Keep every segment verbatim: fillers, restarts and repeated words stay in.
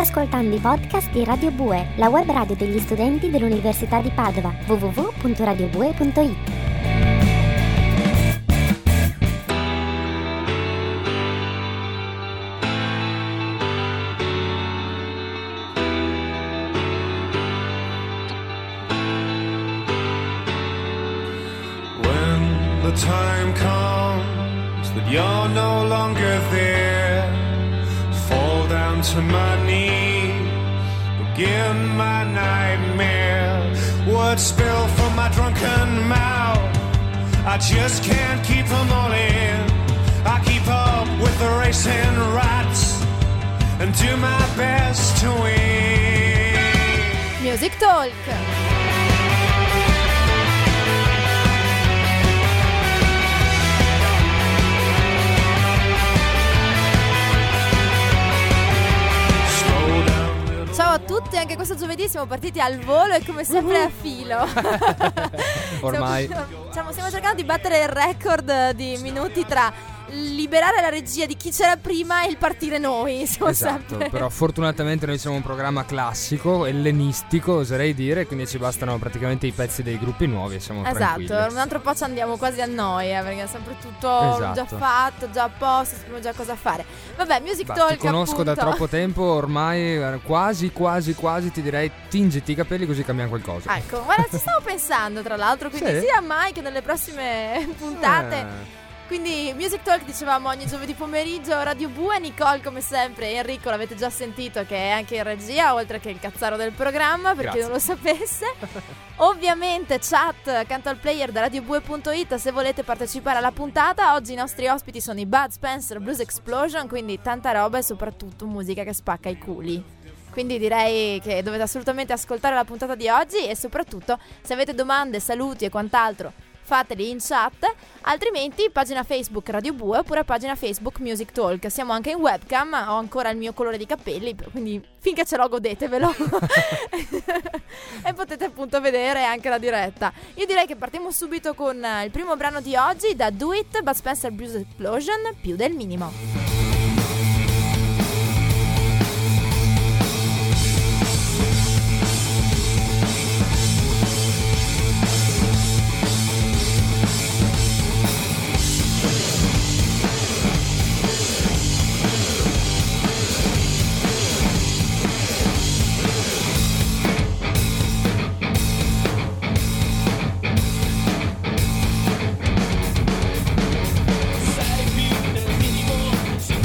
ascoltando i podcast di Radio Bue, la web radio degli studenti dell'Università di Padova. w w w punto radio bue punto i t. When the time comes that you're no longer there, fall down to my knees, begin my nightmare. Words spill from my drunken mouth, I just can't keep them all in. I keep up with the racing rats and do my best to win. Music Talk. Ciao a tutti, anche questo giovedì siamo partiti al volo e come sempre uh-huh. a filo. Ormai stiamo, stiamo cercando di battere il record di minuti tra liberare la regia di chi c'era prima e il partire noi. Siamo esatto, sempre... però fortunatamente noi siamo un programma classico, ellenistico oserei dire, quindi ci bastano praticamente i pezzi dei gruppi nuovi e siamo esatto, tranquilli. Un altro po' ci andiamo quasi a noia perché è sempre tutto esatto. già fatto, già a posto, sappiamo già cosa fare. Vabbè, Music bah, Talk ti conosco appunto. da troppo tempo, ormai quasi quasi quasi ti direi tingiti i capelli così cambiamo qualcosa. Ecco, guarda, ci stavo pensando tra l'altro, quindi sì? sia mai che nelle prossime puntate eh. Quindi Music Talk, dicevamo, ogni giovedì pomeriggio Radio Bue. Nicole come sempre e Enrico l'avete già sentito che è anche in regia, oltre che il cazzaro del programma, per chi non lo sapesse. Ovviamente chat accanto al player da radio bue punto i t se volete partecipare alla puntata. Oggi i nostri ospiti sono i Bud Spencer Blues Explosion, quindi tanta roba e soprattutto musica che spacca i culi. Quindi direi che dovete assolutamente ascoltare la puntata di oggi e soprattutto se avete domande, saluti e quant'altro fateli in chat, altrimenti pagina Facebook Radio Bue oppure pagina Facebook Music Talk. Siamo anche in webcam, ho ancora il mio colore di capelli, quindi finché ce l'ho godetevelo e potete appunto vedere anche la diretta. Io direi che partiamo subito con il primo brano di oggi, da Do It, Bud Spencer Blues Explosion, più del minimo. Sei più del minimo.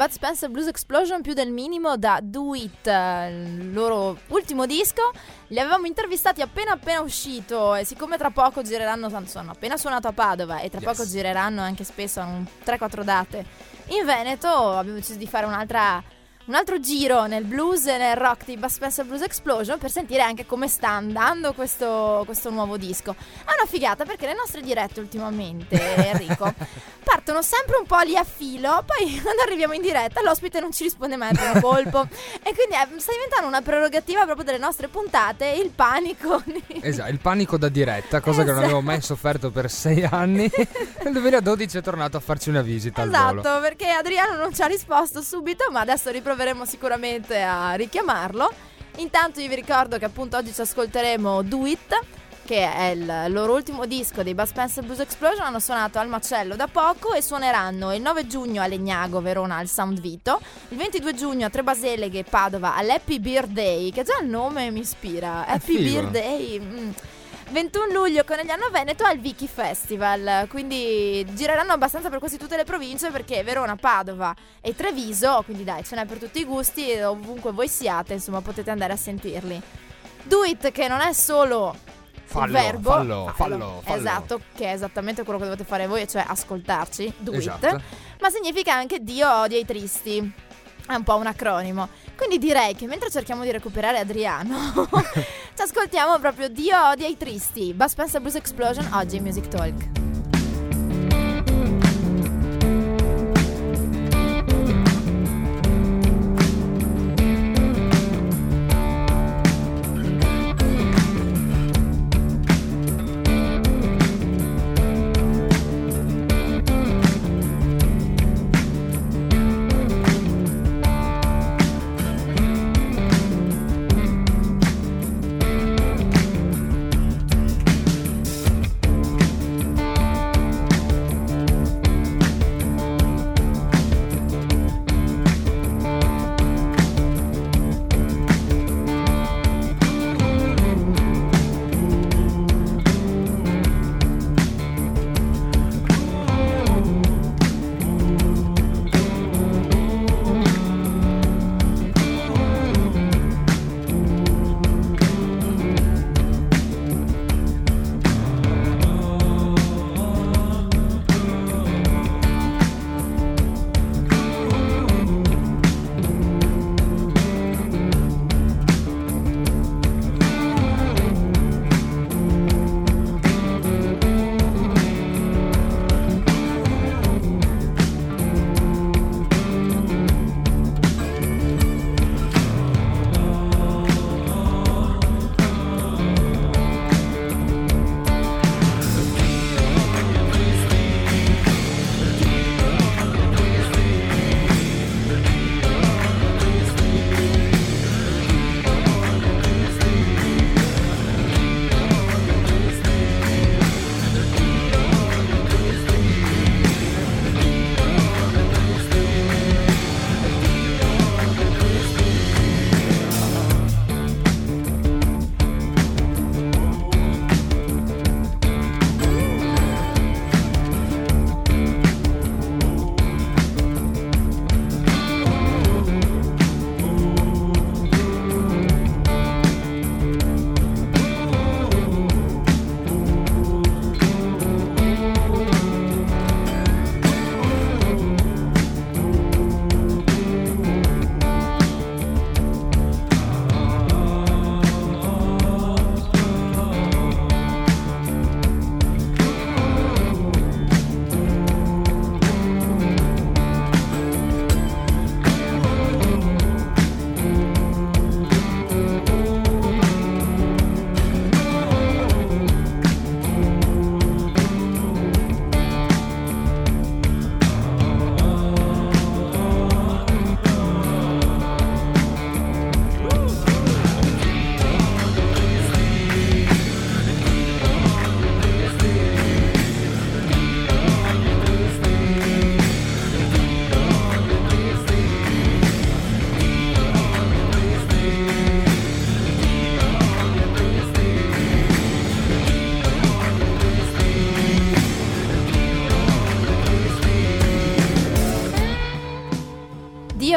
Bud Spencer Blues Explosion più del minimo da Do It, il loro ultimo disco. Li avevamo intervistati appena appena uscito e siccome tra poco gireranno, tanto hanno appena suonato a Padova e tra yes. poco gireranno anche spesso tre quattro date in Veneto, abbiamo deciso di fare un'altra un altro giro nel blues e nel rock di Bud Spencer Blues Explosion per sentire anche come sta andando questo, questo nuovo disco. È una figata perché le nostre dirette ultimamente, Enrico, partono sempre un po' lì a filo, poi quando arriviamo in diretta l'ospite non ci risponde mai per un colpo e quindi è, sta diventando una prerogativa proprio delle nostre puntate, il panico. Esatto, il panico da diretta, cosa esatto. che non avevo mai sofferto per sei anni. Nel duemiladodici è tornato a farci una visita esatto, al volo. Esatto, perché Adriano non ci ha risposto subito, ma adesso riproveremo sicuramente a richiamarlo. Intanto io vi ricordo che appunto oggi ci ascolteremo Do It, che è il loro ultimo disco dei Bud Spencer Blues Explosion. Hanno suonato al Macello da poco e suoneranno il nove giugno a Legnago, Verona al Sound Vito, il ventidue giugno a Tre Baseleghe, Padova all'Happy Beer Day, che già il nome mi ispira, Happy Beer Day. mm. ventuno luglio Conegliano Veneto al Vicky Festival, quindi gireranno abbastanza per quasi tutte le province perché Verona, Padova e Treviso, quindi dai, ce n'è per tutti i gusti e ovunque voi siate, insomma potete andare a sentirli. Do It, che non è solo fallo, il verbo fallo, fallo, fallo, esatto, che è esattamente quello che dovete fare voi, cioè ascoltarci, Do esatto. It, ma significa anche Dio odia i tristi. È un po' un acronimo. Quindi direi che mentre cerchiamo di recuperare Adriano ci ascoltiamo proprio Dio odia i tristi, Bud Spencer Blues Explosion, oggi in Music Talk.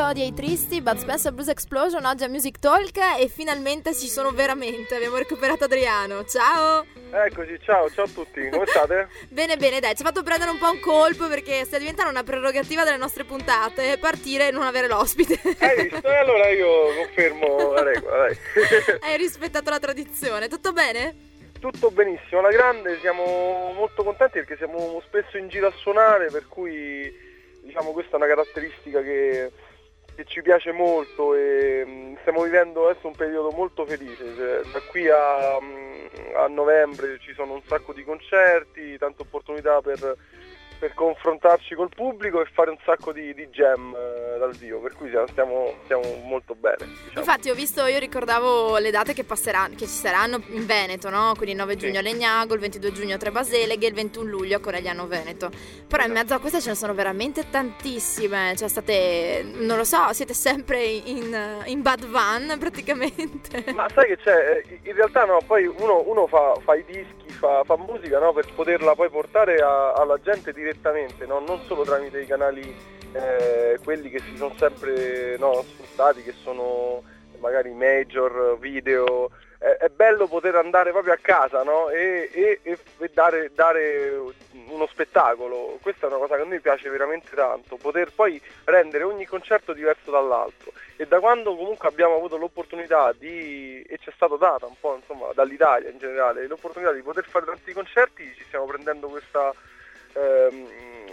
episodi ai tristi, Bud Spencer Blues Explosion, oggi a Music Talk e finalmente ci sono veramente, abbiamo recuperato Adriano, ciao! Eccoci, ciao, ciao a tutti, come state? Bene, bene, dai, ci ha fatto prendere un po' un colpo perché sta diventando una prerogativa delle nostre puntate partire e non avere l'ospite. Hai visto? E allora io confermo la regola, dai. Hai rispettato la tradizione, tutto bene? Tutto benissimo, alla grande, siamo molto contenti perché siamo spesso in giro a suonare, per cui diciamo questa è una caratteristica che, che ci piace molto e mh, stiamo vivendo adesso un periodo molto felice, cioè, da qui a, mh, a novembre ci sono un sacco di concerti, tante opportunità per, per confrontarci col pubblico e fare un sacco di, di jam eh, dal vivo, per cui stiamo, stiamo molto bene. Diciamo. Infatti ho visto, io ricordavo le date che passeranno, che ci saranno in Veneto, no? Quindi il nove giugno a Legnago, il ventidue giugno a Tre Baseleghe e il ventuno luglio a Conegliano Veneto. Però in mezzo a queste ce ne sono veramente tantissime, cioè state, non lo so, siete sempre in, in bad van praticamente. Ma sai che c'è, in realtà no, poi uno, uno fa, fa i dischi, fa, fa musica, no? Per poterla poi portare a, alla gente direttamente, no? Non solo tramite i canali eh, quelli che si sono sempre no, sfruttati, che sono magari major, video. È, è bello poter andare proprio a casa, no? E, e, e dare, dare uno spettacolo. Questa è una cosa che a noi piace veramente tanto, poter poi rendere ogni concerto diverso dall'altro. E da quando comunque abbiamo avuto l'opportunità di, e ci è stato data un po' insomma dall'Italia in generale, l'opportunità di poter fare tanti concerti, ci stiamo prendendo questa ehm,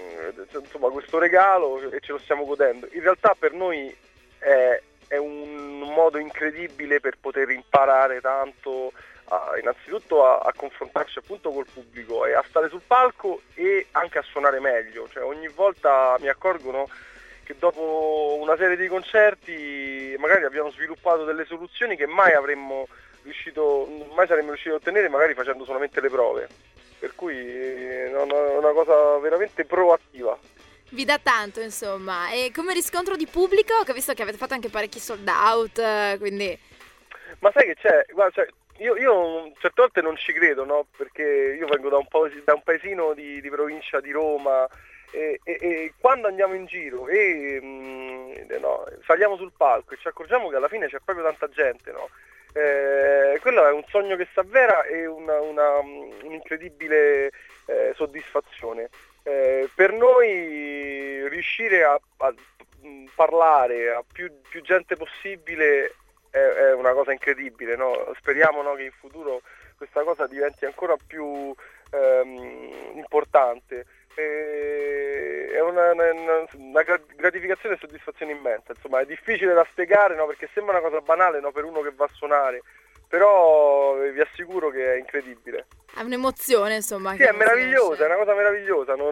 insomma questo regalo e ce lo stiamo godendo. In realtà per noi è, è un modo incredibile per poter imparare tanto, a, innanzitutto a, a confrontarci appunto col pubblico e a stare sul palco e anche a suonare meglio. Cioè ogni volta mi accorgono che dopo una serie di concerti magari abbiamo sviluppato delle soluzioni che mai avremmo riuscito, mai saremmo riusciti a ottenere magari facendo solamente le prove. Per cui è una, una cosa veramente proattiva. Vi dà tanto, insomma. E come riscontro di pubblico, che ho visto che avete fatto anche parecchi sold out, quindi... Ma sai che c'è? Guarda, cioè, io, io certe volte non ci credo, no? Perché io vengo da un, po', da un paesino di, di provincia di Roma e, e, e quando andiamo in giro e mh, no, saliamo sul palco e ci accorgiamo che alla fine c'è proprio tanta gente, no? Eh, quello è un sogno che si avvera e una, una, un'incredibile eh, soddisfazione. Eh, per noi riuscire a, a parlare a più, più gente possibile è, è una cosa incredibile, no? Speriamo no, che in futuro questa cosa diventi ancora più ehm, importante. Eh, è una, una, una gratificazione e soddisfazione immensa, insomma è difficile da spiegare, no? Perché sembra una cosa banale, no? Per uno che va a suonare, però vi assicuro che è incredibile. È un'emozione, insomma. Sì, è meravigliosa, è una cosa meravigliosa. Non...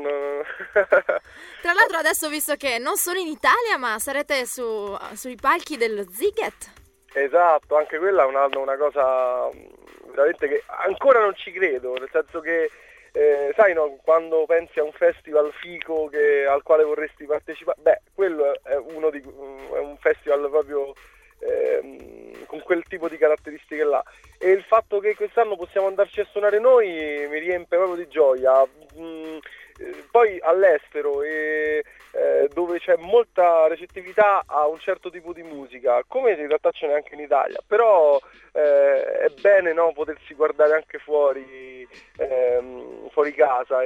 Tra l'altro adesso, visto che non solo in Italia, ma sarete su, sui palchi dello Ziget. Esatto, anche quella è una, una cosa veramente che ancora non ci credo, nel senso che eh, sai no, quando pensi a un festival fico che, al quale vorresti partecipare, beh, quello è uno di è un festival proprio Ehm, con quel tipo di caratteristiche là, e il fatto che quest'anno possiamo andarci a suonare noi mi riempie proprio di gioia. Mm, eh, poi all'estero e eh, dove c'è molta recettività a un certo tipo di musica, come in realtà ce n'è anche in Italia, però eh, è bene no, potersi guardare anche fuori ehm, fuori casa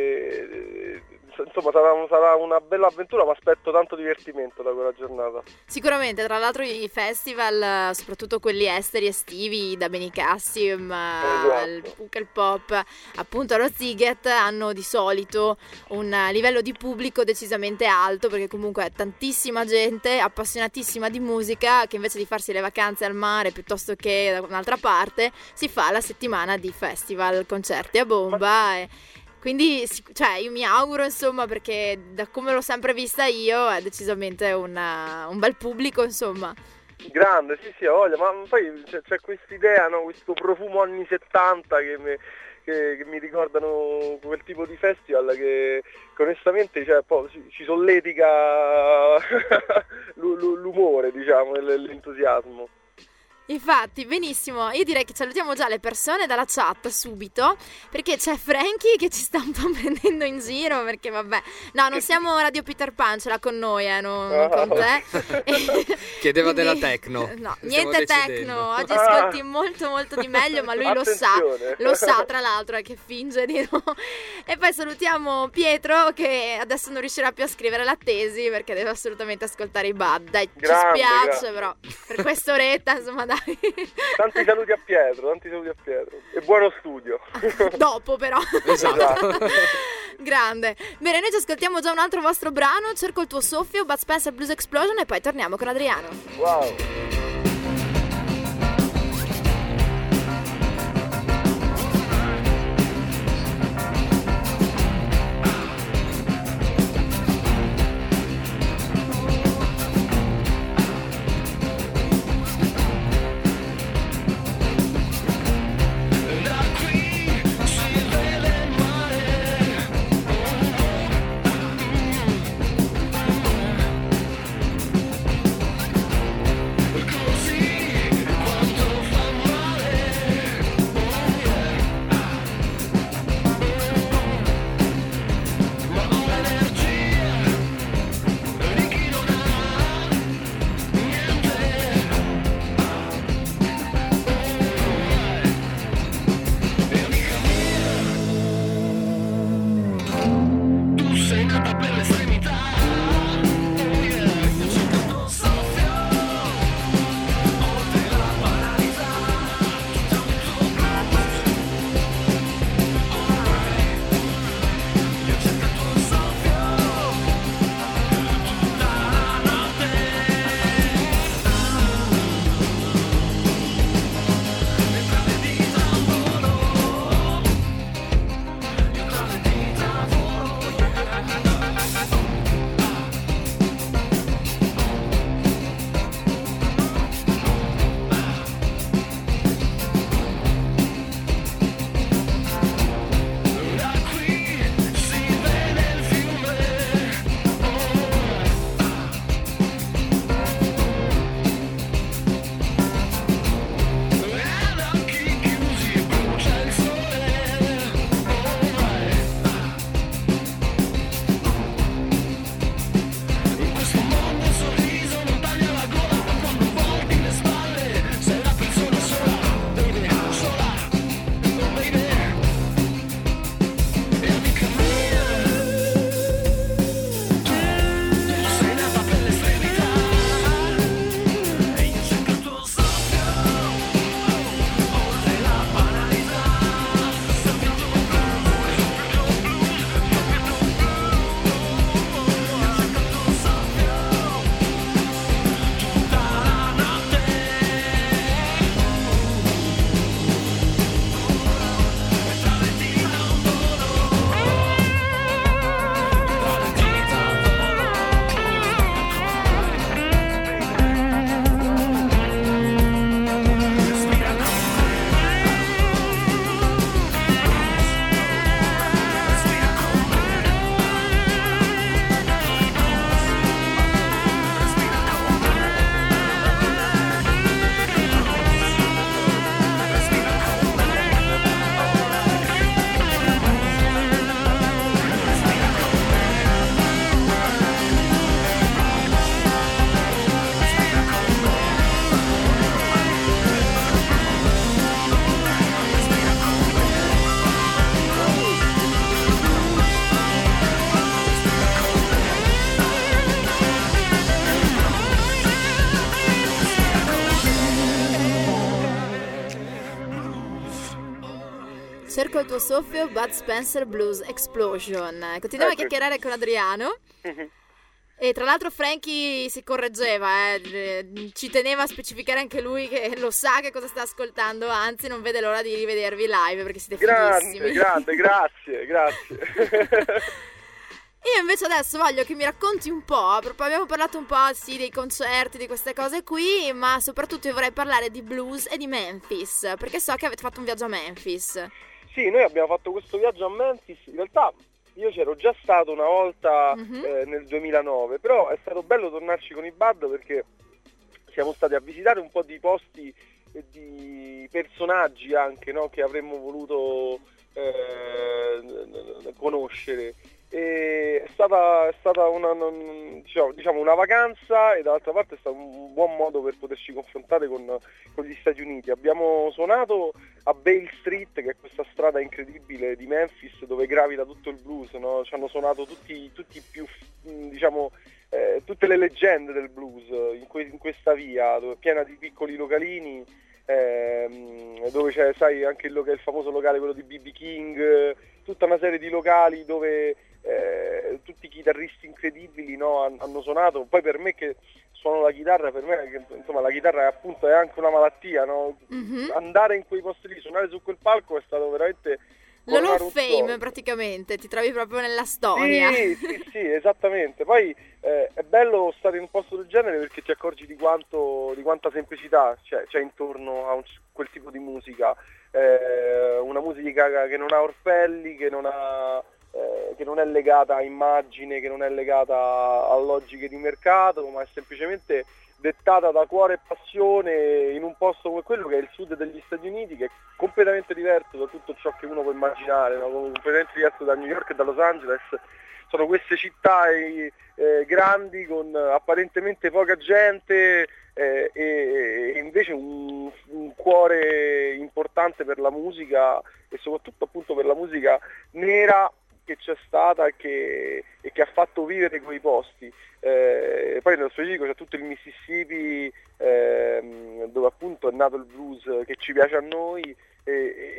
e insomma sarà, sarà una bella avventura, ma aspetto tanto divertimento da quella giornata. Sicuramente, tra l'altro i festival, soprattutto quelli esteri estivi, da Benicassim esatto. al Pukkel Pop, appunto allo Ziget, hanno di solito un livello di pubblico decisamente alto, perché comunque è tantissima gente appassionatissima di musica che invece di farsi le vacanze al mare piuttosto che da un'altra parte si fa la settimana di festival, concerti a bomba. Ma... e quindi, cioè, io mi auguro, insomma, perché da come l'ho sempre vista io è decisamente una, un bel pubblico, insomma. Grande, sì, sì, voglia, ma poi c'è, c'è questa idea, no? Questo profumo anni settanta che mi, che, che mi ricordano quel tipo di festival che, che onestamente cioè, poi, ci, ci solletica l'umore, diciamo, e l'entusiasmo. Infatti, benissimo, io direi che salutiamo già le persone dalla chat subito, perché c'è Frankie che ci sta un po' prendendo in giro, perché vabbè, no, non siamo Radio Peter Pan, ce l'ha con noi, eh, non, non con te. Chiedeva Quindi, della techno. No, Stiamo niente decidendo. techno, oggi ascolti molto molto di meglio, ma lui lo sa, lo sa tra l'altro, è che finge di no. E poi salutiamo Pietro che adesso non riuscirà più a scrivere la tesi perché deve assolutamente ascoltare i Bad, dai, Grande, ci spiace grande. però, per quest'oretta insomma dai. Tanti saluti a Pietro, tanti saluti a Pietro. E buono studio. Dopo però. Esatto. Grande. Bene, noi ci ascoltiamo già un altro vostro brano, Cerco il tuo soffio, Bud Spencer Blues Explosion, e poi torniamo con Adriano. Wow. Cerco il tuo soffio, Bud Spencer Blues Explosion. Continuiamo a chiacchierare con Adriano. E tra l'altro Frankie si correggeva, eh. Ci teneva a specificare anche lui che lo sa che cosa sta ascoltando, anzi non vede l'ora di rivedervi live perché siete fighissimi. Grande, grande, grazie, grazie. Io invece adesso voglio che mi racconti un po', abbiamo parlato un po' sì dei concerti, di queste cose qui, ma soprattutto io vorrei parlare di blues e di Memphis, perché so che avete fatto un viaggio a Memphis. Sì, noi abbiamo fatto questo viaggio a Memphis, in realtà io c'ero già stato una volta mm-hmm. eh, nel duemilanove, però è stato bello tornarci con i Bad perché siamo stati a visitare un po' di posti e di personaggi anche, no? Che avremmo voluto eh, conoscere. E è stata, è stata una, diciamo, diciamo una vacanza, e dall'altra parte è stato un buon modo per poterci confrontare con, con gli Stati Uniti. Abbiamo suonato a Bale Street, che è questa strada incredibile di Memphis dove gravita tutto il blues, no? Ci hanno suonato tutti, tutti i più, diciamo, eh, tutte le leggende del blues in, que- in questa via dove, piena di piccoli localini, ehm, dove c'è, sai, anche il, il famoso locale, quello di B B King, tutta una serie di locali dove Eh, tutti i chitarristi incredibili, no, hanno suonato. Poi per me che suono la chitarra, per me che, insomma, la chitarra è, appunto, è anche una malattia, no? Mm-hmm. Andare in quei posti lì, suonare su quel palco è stato veramente l'Hall of Fame, praticamente, ti trovi proprio nella storia. Sì, sì, sì, esattamente. Poi eh, è bello stare in un posto del genere perché ti accorgi di quanto, di quanta semplicità c'è, c'è intorno a un, quel tipo di musica, eh, una musica che non ha orpelli, che non ha Eh, che non è legata a immagine, che non è legata a logiche di mercato, ma è semplicemente dettata da cuore e passione in un posto come quello che è il sud degli Stati Uniti, che è completamente diverso da tutto ciò che uno può immaginare, no? Completamente diverso da New York e da Los Angeles. Sono queste città eh, grandi con apparentemente poca gente eh, e, e invece un, un cuore importante per la musica, e soprattutto appunto per la musica nera che c'è stata e che, e che ha fatto vivere quei posti. Eh, poi nello specifico c'è tutto il Mississippi, eh, dove appunto è nato il blues che ci piace a noi, e, e,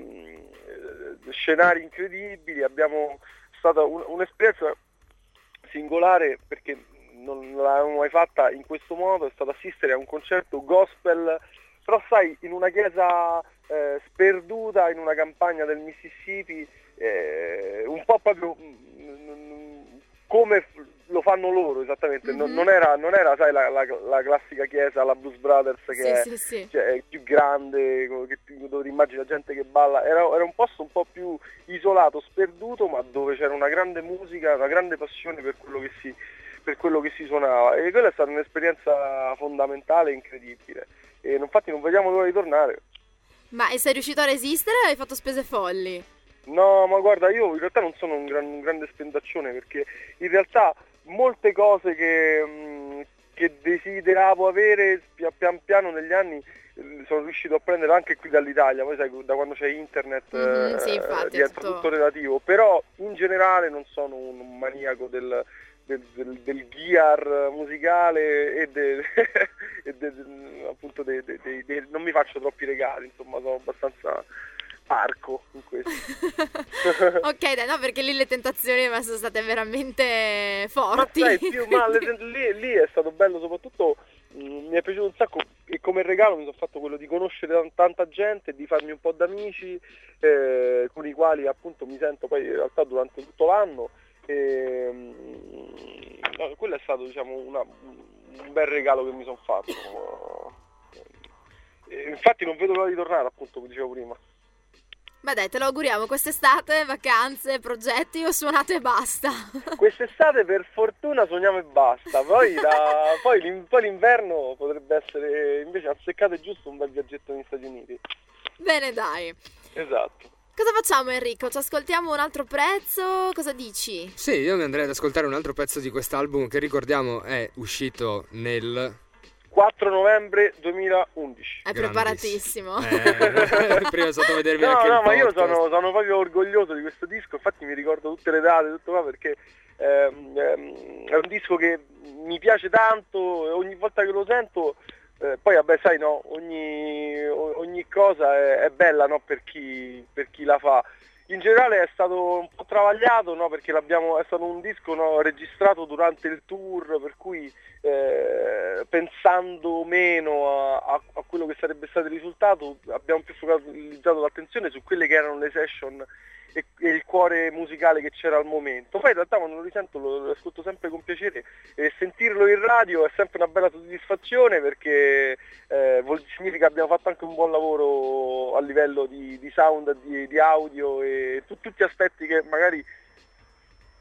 e scenari incredibili. Abbiamo stata un, un'esperienza singolare perché non l'avevamo mai fatta in questo modo, è stato assistere a un concerto gospel, però sai, in una chiesa eh, sperduta in una campagna del Mississippi, eh, un po' proprio mh, come lo fanno loro esattamente. Mm-hmm. non, non era, non era sai, la, la, la classica chiesa, la Blues Brothers, che sì, è, sì, sì. Cioè, è più grande, che, dove ti immagini la gente che balla. Era, era un posto un po' più isolato, sperduto, ma dove c'era una grande musica, una grande passione per quello che si, per quello che si suonava, e quella è stata un'esperienza fondamentale e incredibile, e infatti non vediamo l'ora di tornare. Ma e sei riuscito a resistere o hai fatto spese folli? No, ma guarda, io in realtà non sono un, gran, un grande spendaccione, perché in realtà molte cose che, mh, che desideravo avere pian piano negli anni sono riuscito a prendere anche qui dall'Italia. Poi sai, da quando c'è internet mm-hmm, eh, sì, infatti, diventa tutto... tutto relativo, però in generale non sono un maniaco del, del, del, del gear musicale e, de, e de, de, appunto de, de, de, de, non mi faccio troppi regali, insomma sono abbastanza parco in questo. Ok, dai, no, perché lì le tentazioni sono state veramente forti. Ma, sai, più, ma le, lì, lì è stato bello, soprattutto mh, mi è piaciuto un sacco, e come regalo mi sono fatto quello di conoscere tanta gente, di farmi un po' d'amici eh, con i quali appunto mi sento poi in realtà durante tutto l'anno, e, mh, no, quello è stato, diciamo, una, un bel regalo che mi sono fatto. E, infatti non vedo l'ora di tornare, appunto, come dicevo prima. Beh dai, te lo auguriamo, quest'estate, vacanze, progetti o suonate e basta? Quest'estate per fortuna suoniamo e basta, poi, la, poi, l'in, poi l'inverno potrebbe essere invece azzeccato e giusto un bel viaggetto negli Stati Uniti. Bene dai. Esatto. Cosa facciamo Enrico? Ci ascoltiamo un altro pezzo? Cosa dici? Sì, io mi andrei ad ascoltare un altro pezzo di quest'album che ricordiamo è uscito nel... quattro novembre duemilaundici. È preparatissimo. Eh, prima è stato vedermi no, anche no, il ma io podcast. sono, sono proprio orgoglioso di questo disco, infatti mi ricordo tutte le date, tutto qua, perché ehm, ehm, è un disco che mi piace tanto, e ogni volta che lo sento, eh, poi vabbè sai no, ogni, ogni cosa è, è bella, no, per chi, per chi la fa. In generale è stato un po' travagliato, no, perché l'abbiamo, è stato un disco, no, registrato durante il tour, per cui eh, pensando meno a, a, a quello che sarebbe stato il risultato, abbiamo più focalizzato l'attenzione su quelle che erano le session e, e il cuore musicale che c'era al momento. Poi in realtà quando lo risento lo, lo ascolto sempre con piacere, e sentirlo in radio è sempre una bella soddisfazione, perché eh, vuol, significa che abbiamo fatto anche un buon lavoro a livello di, di sound, di, di audio e tu, tutti aspetti che magari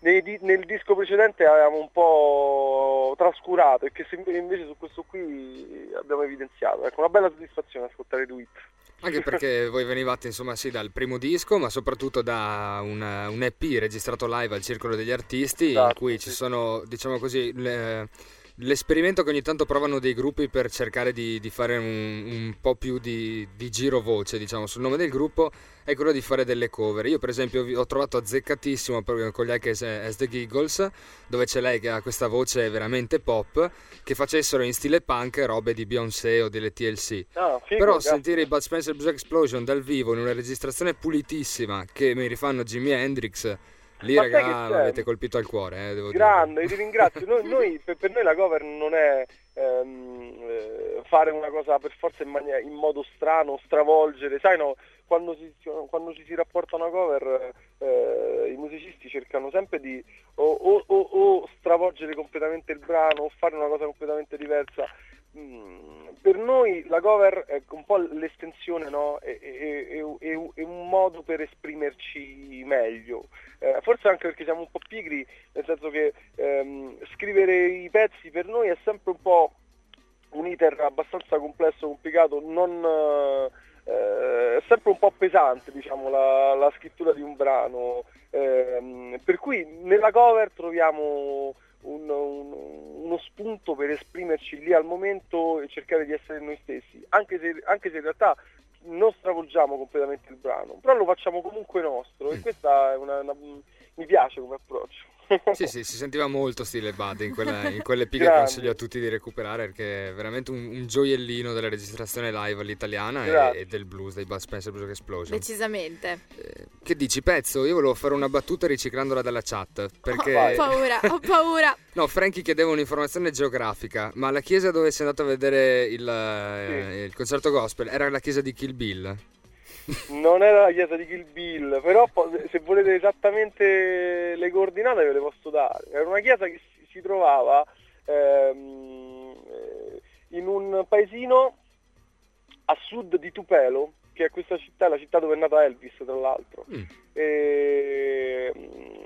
nei, nel disco precedente avevamo un po' trascurato e che se invece su questo qui abbiamo evidenziato. Ecco, una bella soddisfazione ascoltare Tweet. Anche perché voi venivate insomma sì dal primo disco, ma soprattutto da una, un E P registrato live al Circolo degli Artisti, esatto, in cui ci sono, diciamo così, le, l'esperimento che ogni tanto provano dei gruppi per cercare di, di fare un, un po' più di, di giro voce, diciamo, sul nome del gruppo, è quello di fare delle cover. Io per esempio ho trovato azzeccatissimo con gli I K as the Giggles, dove c'è lei che ha questa voce veramente pop, che facessero in stile punk robe di Beyoncé o delle T L C. Ah, figo, però grazie. Sentire i Bud Spencer Blues Explosion dal vivo in una registrazione pulitissima che mi rifanno Jimi Hendrix, lì ma raga mi avete colpito al cuore, eh, devo grande, dire. ti ringrazio. noi, noi per, per noi la cover non è ehm, eh, fare una cosa per forza in, mania, in modo strano, stravolgere, sai, no, quando si, quando ci si rapporta a una cover eh, i musicisti cercano sempre di o, o, o, o stravolgere completamente il brano o fare una cosa completamente diversa. Mm, per noi la cover è un po' l'estensione, no? È, è, è, è, è un modo per esprimerci meglio, eh, forse anche perché siamo un po' pigri, nel senso che ehm, scrivere i pezzi per noi è sempre un po' un iter abbastanza complesso, complicato, non eh, è sempre un po' pesante, diciamo, la, la scrittura di un brano, eh, per cui nella cover troviamo un, un, uno spunto per esprimerci lì al momento e cercare di essere noi stessi, anche se, anche se in realtà non stravolgiamo completamente il brano, però lo facciamo comunque nostro e questa è una, una mi piace come approccio. Sì, sì, si sentiva molto stile Bud in quella, in quelle P che consiglio a tutti di recuperare, perché è veramente un, un gioiellino della registrazione live all'italiana e, e del blues, dei Bud Spencer Blues Explosion. Decisamente. Eh, che dici, pezzo? Io volevo fare una battuta riciclandola dalla chat, perché... Ho paura, ho paura. No, Frankie chiedeva un'informazione geografica, ma la chiesa dove sei andato a vedere il, sì. eh, il concerto gospel era la chiesa di Kill Bill? Non era la chiesa di Kill Bill, però se volete esattamente le coordinate ve le posso dare. Era una chiesa che si trovava ehm, in un paesino a sud di Tupelo, che è questa città, la città dove è nata Elvis, tra l'altro. Mm. E,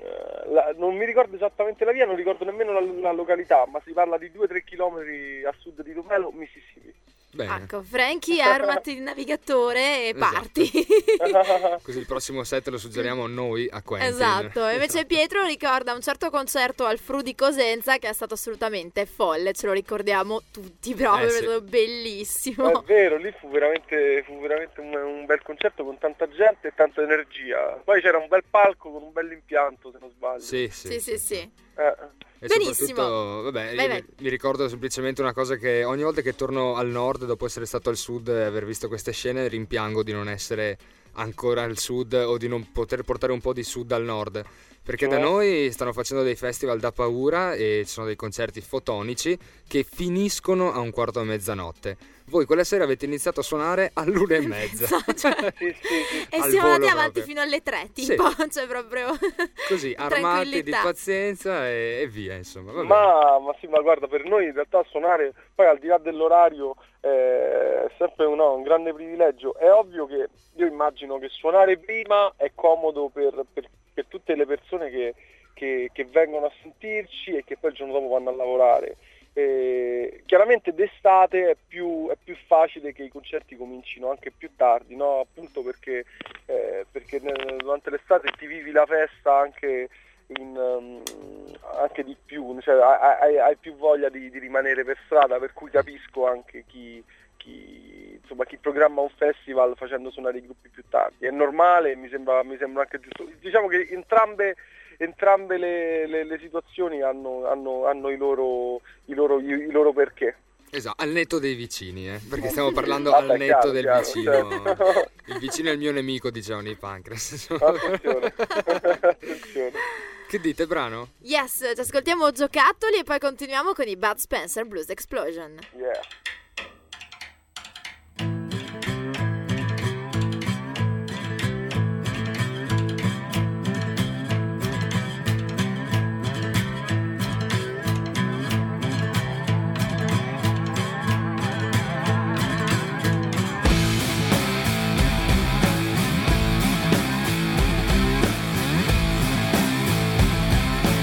la, non mi ricordo esattamente la via, non ricordo nemmeno la, la località, ma si parla di due tre chilometri a sud di Tupelo, Mississippi. Bene. Ecco, Frankie armati il navigatore e parti. Esatto. Così il prossimo set lo suggeriamo noi a Quentin. Esatto, e invece Pietro ricorda un certo concerto al Fru di Cosenza che è stato assolutamente folle, ce lo ricordiamo tutti proprio, eh, è sì. stato bellissimo. È vero, lì fu veramente, fu veramente un, un bel concerto con tanta gente e tanta energia. Poi c'era un bel palco con un bel impianto, se non sbaglio. Sì, sì, sì, sì, sì. sì. Eh. E benissimo. Vabbè, vai, io vai. mi ricordo semplicemente una cosa, che ogni volta che torno al nord dopo essere stato al sud e aver visto queste scene rimpiango di non essere ancora al sud o di non poter portare un po' di sud al nord, perché da noi stanno facendo dei festival da paura e ci sono dei concerti fotonici che finiscono a un quarto a mezzanotte. Voi quella sera avete iniziato a suonare all'una e mezza. Cioè, sì, sì, sì. e Al siamo andati volo avanti proprio. fino alle tre, Sì. tipo, cioè proprio Così, armati di tranquillità. pazienza e, e via, insomma. Vabbè. Ma, ma sì, ma guarda, per noi in realtà suonare, poi al di là dell'orario, eh, è sempre un, no, un grande privilegio. È ovvio che io immagino che suonare prima è comodo per, per, per tutte le persone che, che, che vengono a sentirci e che poi il giorno dopo vanno a lavorare. Eh, chiaramente d'estate è più, è più facile che i concerti comincino anche più tardi, no? Appunto perché, eh, perché nel, durante l'estate ti vivi la festa anche, in, um, anche di più, cioè hai, hai più voglia di, di rimanere per strada, per cui capisco anche chi, chi, insomma, chi programma un festival facendo suonare i gruppi più tardi. È normale, mi sembra, mi sembra anche giusto. Diciamo che entrambe entrambe le, le, le situazioni hanno, hanno, hanno i, loro, i, loro, i, i loro perché. Esatto, al netto dei vicini, eh? Perché stiamo parlando Vabbè, al netto chiaro, del chiaro, vicino. certo. Il vicino è il mio nemico, dicevano i Pancras. Attenzione. Attenzione. Che dite, brano? Yes, ci ascoltiamo Giocattoli e poi continuiamo con i Bud Spencer Blues Explosion. Yeah. Thank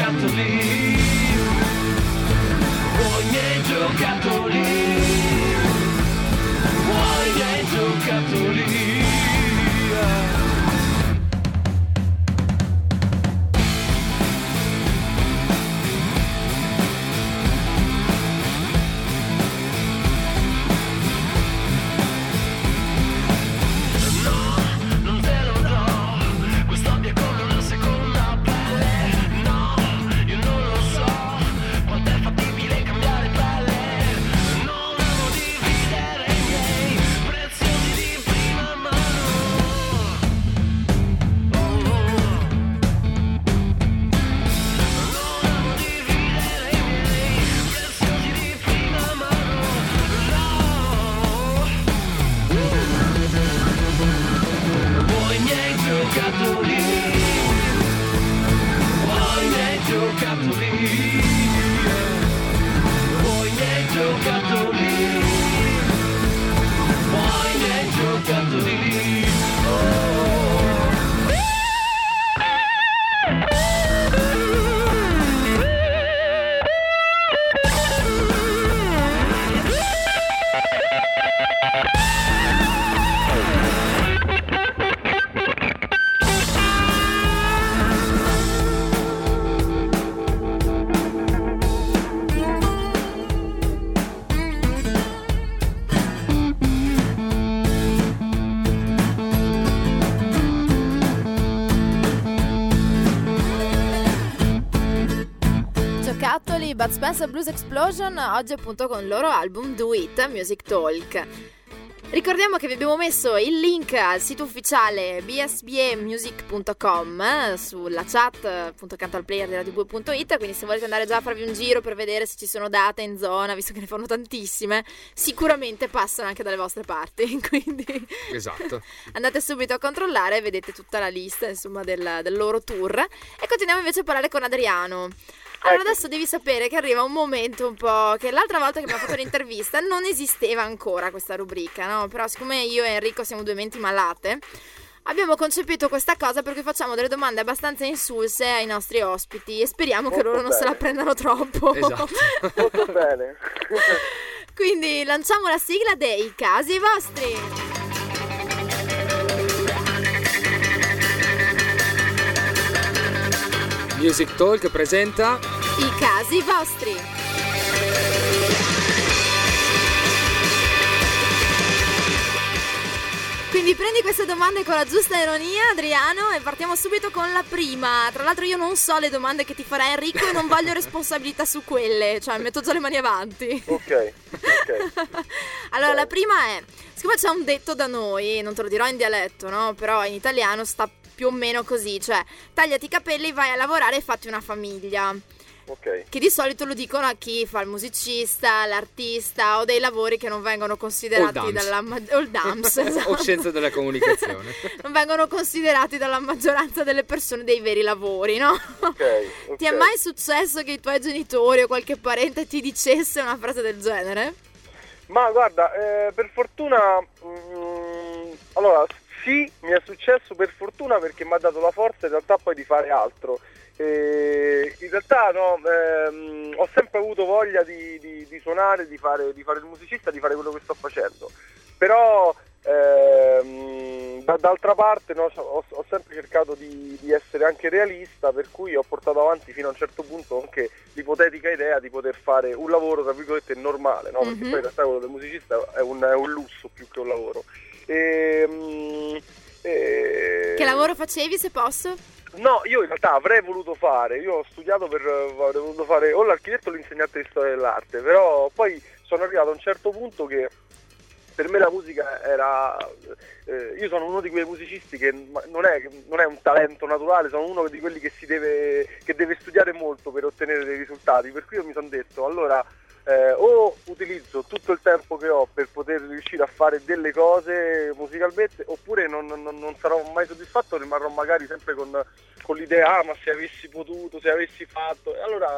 giocattoli, vuoi i miei giocattoli, vuoi i miei giocattoli. Bud Spencer Blues Explosion, oggi appunto con il loro album Do It Music Talk. Ricordiamo che vi abbiamo messo il link al sito ufficiale b s b a music punto com sulla chat appunto accanto al player di radio due punto it, quindi se volete andare già a farvi un giro per vedere se ci sono date in zona, visto che ne fanno tantissime, sicuramente passano anche dalle vostre parti, quindi esatto, andate subito a controllare e vedete tutta la lista insomma del, del loro tour. E continuiamo invece a parlare con Adriano. Allora adesso devi sapere che arriva un momento un po' che l'altra volta che abbiamo fatto l'intervista non esisteva ancora questa rubrica, no? Però siccome io e Enrico siamo due menti malate, abbiamo concepito questa cosa per cui facciamo delle domande abbastanza insulse ai nostri ospiti e speriamo Molto che loro non bene. se la prendano troppo. Esatto. Molto bene. Quindi lanciamo la sigla dei casi vostri. Music Talk presenta I casi vostri. Quindi prendi queste domande con la giusta ironia, Adriano, e partiamo subito con la prima. Tra l'altro io non so le domande che ti farà Enrico e non voglio responsabilità su quelle, cioè metto già le mani avanti. Ok, ok. Allora la prima è, siccome c'è un detto da noi, non te lo dirò in dialetto, no? Però in italiano sta più o meno così, cioè tagliati i capelli, vai a lavorare e fatti una famiglia. Ok. Che di solito lo dicono a chi fa il musicista, l'artista o dei lavori che non vengono considerati O il dalla ma- o il dams, esatto. o scienze della comunicazione. Non vengono considerati dalla maggioranza delle persone dei veri lavori, no? Ok, ok. Ti è mai successo che i tuoi genitori o qualche parente ti dicesse una frase del genere? Ma guarda, eh, per fortuna, mm, allora sì, mi è successo per fortuna perché mi ha dato la forza in realtà poi di fare altro. E in realtà no, ehm, ho sempre avuto voglia di, di, di suonare, di fare, di fare il musicista, di fare quello che sto facendo. Però ehm, da, d'altra parte no, ho, ho sempre cercato di, di essere anche realista, per cui ho portato avanti fino a un certo punto anche l'ipotetica idea di poter fare un lavoro tra virgolette normale, no? Perché Mhm. poi in realtà quello del musicista è un, è un lusso più che un lavoro. E, e... Che lavoro facevi, se posso? No, io in realtà avrei voluto fare, io ho studiato per, avrei voluto fare o l'architetto o l'insegnante di storia dell'arte, però poi sono arrivato a un certo punto che per me la musica era, eh, io sono uno di quei musicisti che non è, non è un talento naturale, sono uno di quelli che si deve, che deve studiare molto per ottenere dei risultati, per cui io mi sono detto allora eh, o utilizzo tutto il tempo che ho per poter riuscire a fare delle cose musicalmente, oppure non, non, non sarò mai soddisfatto, rimarrò magari sempre con, con l'idea ah ma se avessi potuto, se avessi fatto, e allora